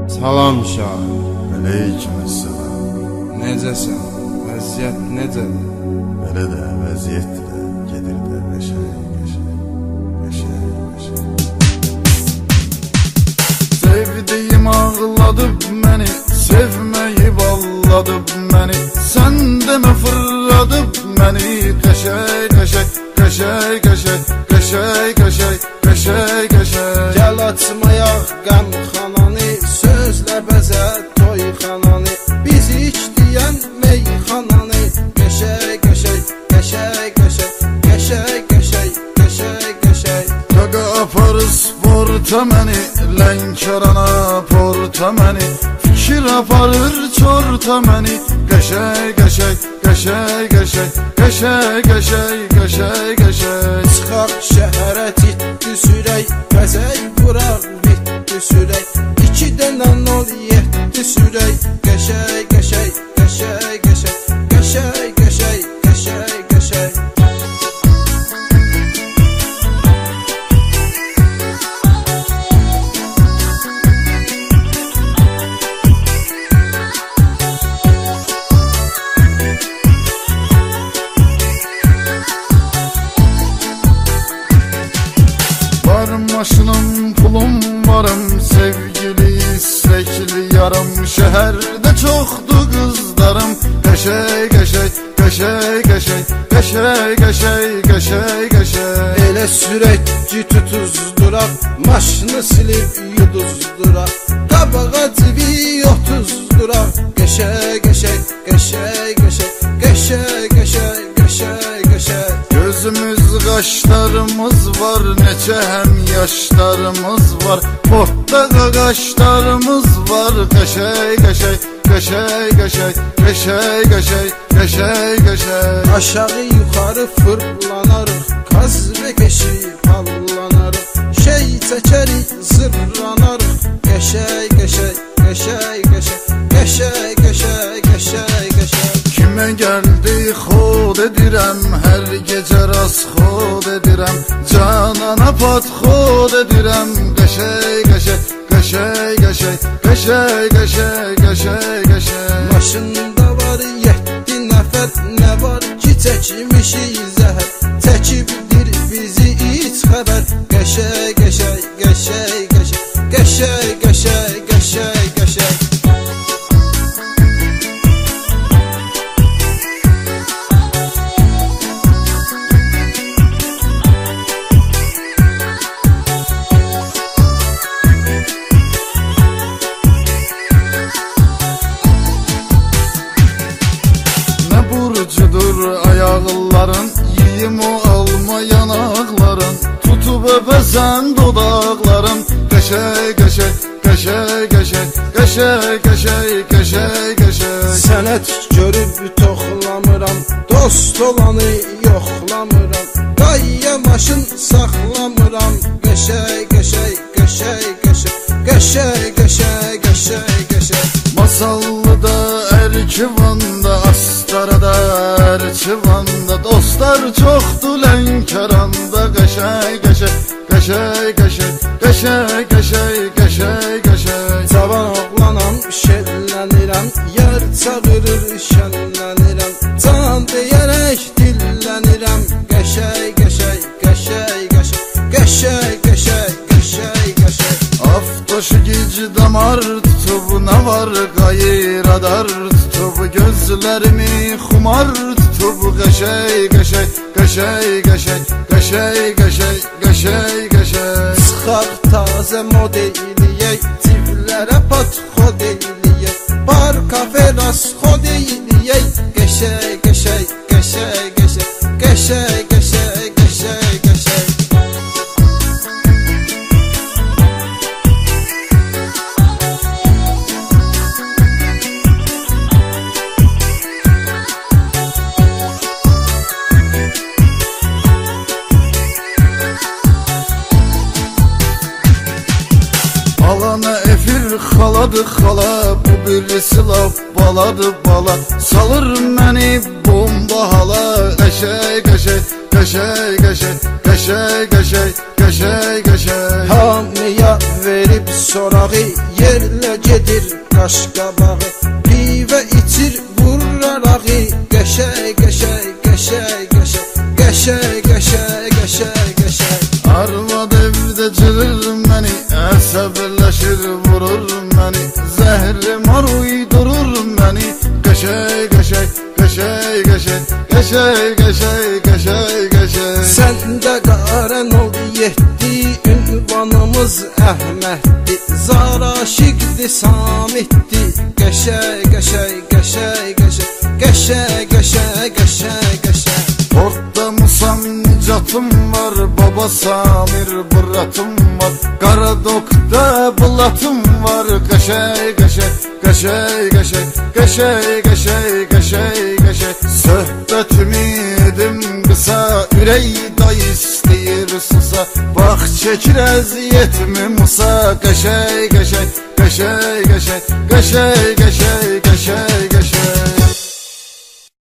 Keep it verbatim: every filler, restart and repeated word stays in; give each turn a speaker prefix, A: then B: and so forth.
A: Salam şahı.
B: Aleykümselam.
A: Necəsən? Vəziyyət necədir?
B: Belə də vəziyyətdir də, gedir də qəşəng, qəşəng, qəşəng, qəşəng. Sevdiyim ağladıb məni, sevməyib alladıb məni. Sən demə fırladıb məni, qəşəng, qəşəng, qəşəng, qəşəng, qəşəng, qəşəng, qəşəng, qəşəng.
A: Gəl açmayaq qəmxananı, sözlə bəzə toyxananı. Biz içdiyən meyxananı, qəşəng, qəşəng, qəşəng, qəşəng, qəşəng, qəşəng, qəşəng, qəşəng.
B: Qaqa aparır sporta məni, Lənkərana porta məni. Fikir aparır çorta məni, qəşəng, qəşəng, qəşəng, qəşəng, qəşəng, qəşəng, qəşəng, qəşəng.
A: Çıxaq şəhərə ciddi sürək, bəzək vuraq bitdi sürək. İki dənə nol yetdi sürək, qəşəng, qəşəng, qəşəng, qəşəng, qəşəng, qəşəng, qəşəng, qəşəng.
B: Maşınım, pulum varım, sevgili, istekli yarım. Şəhərdə çoxdur qızlarım, qəşəng, qəşəng, qəşəng, qəşəng, qəşəng, qəşəng, qəşəng, qəşəng.
A: Elə sürək ki tutuzduraq, maşını silib yuduzduraq. Qabağa civi otuzduraq, qəşəng, qəşəng, qəşəng, qəşəng, qəşəng, qəşəng, qəşəng, qəşəng.
B: Gözümüz qaşlarımız var, neçə həm yaşlarımız var. Portda qaqaşlarımız var, qəşəng, qəşəng, qəşəng, qəşəng, qəşəng, qəşəng, qəşəng, qəşəng.
A: Aşağı yuxarı fırlanarıq, qaz və keşi pallanarıq. Şey çəkərik, zırlanarıq, qəşəng, qəşəng, qəşəng, qəşəng, qəşəng, qəşəng, qəşəng, qəşəng.
B: Kimə gəldi xod edirəm, hər gecə rast xod edirəm. Canana pat xod edirəm, qəşəng, qəşəng, qəşəng, qəşəng, qəşəng, qəşəng, qəşəng, qəşəng.
A: Maşında var yeddi nəfər, nə var ki çəkmişik zəhər. Çəkibdir bizi heç xəbər, qəşəng, qəşəng, qəşəng, qəşəng, qəşəng, qəşəng, qəşəng, qəşəng.
B: Burcudur ayaqların, yiyim o alma yanaqların. Tutub öpəsən dodaqların, qəşəng, qəşəng, qəşəng, qəşəng, qəşəng, qəşəng, qəşəng, qəşəng.
A: Sənət görüb toxlamıram, dost olanı yoxlamıram. Qayya maşın saxlamıram, qəşəng, qəşəng, qəşəng, qəşəng, qəşəng, qəşəng, qəşəng, qəşəng.
B: Masallıda, Ərkivanda, Astarada, Ərkivanda. Dostlar çoxdur Lənkəranda, qəşəng, qəşəng, qəşəng, qəşəng, qəşəng, qəşəng, qəşəng, qəşəng.
A: Cavan oğlanam, şellənirəm, yer çağırır, şənlənirəm. Can deyərək dillənirəm, qəşəng, qəşəng, qəşəng, qəşəng, qəşəng, qəşəng, qəşəng, qəşəng.
B: Aftaşı gici damar tutub, nə var qayır adar tutub. Gözlərimi xumar tutub, qəşəng, qəşəng, qəşəng, qəşəng, qəşəng, qəşəng, qəşəng, qəşəng.
A: Çıxaq tazə model eləyək, ciblərə pat xod eləyək. Bar kafe rast xod eləyək, qəşəng, qəşəng, qəşəng, qəşəng, qəşəng, qəşəng, qəşəng, qəşəng.
B: Alana efir xaladı xala, bu birisi laf baladı bala. Salır məni bomba hala, qəşəng, qəşəng, qəşəng, qəşəng, qəşəng, qəşəng, qəşəng, qəşəng.
A: Hamıya ver verib sorağı, yerlə gedir qaş qabağı. Pivə içir vurarağı, qəşəy qəşəy qəşəy qəşəy qəşəy qəşəy qəşəy qəşəy.
B: Arvad evdə cırır məni, əsəbləşir vurur məni, zəhri mar uydurur məni, qəşəy qəşəy qəşəy qəşəy qəşəy qəşəy qəşəy qəşəy.
A: Səndə qarən ol yetdi, ünvanımız Əhməddir, Zaraşiqdir, Samitdir, qəşəy qəşəy qəşəy qəşəy qəşəy qəşəy qəşəy qəşəy.
B: Orda Musam Nicatım var, Baba Samir Buratım var, Qaradokda Bulatım var, qəşəy qəşəy qəşəy qəşəy qəşəy qəşəy qəşəy qəşəy. Söhbətimi edim qısa, ürək day istəyir susa, bax çəkir əziyyətimi Musa, qəşəy qəşəy qəşəy qəşəy qəşəy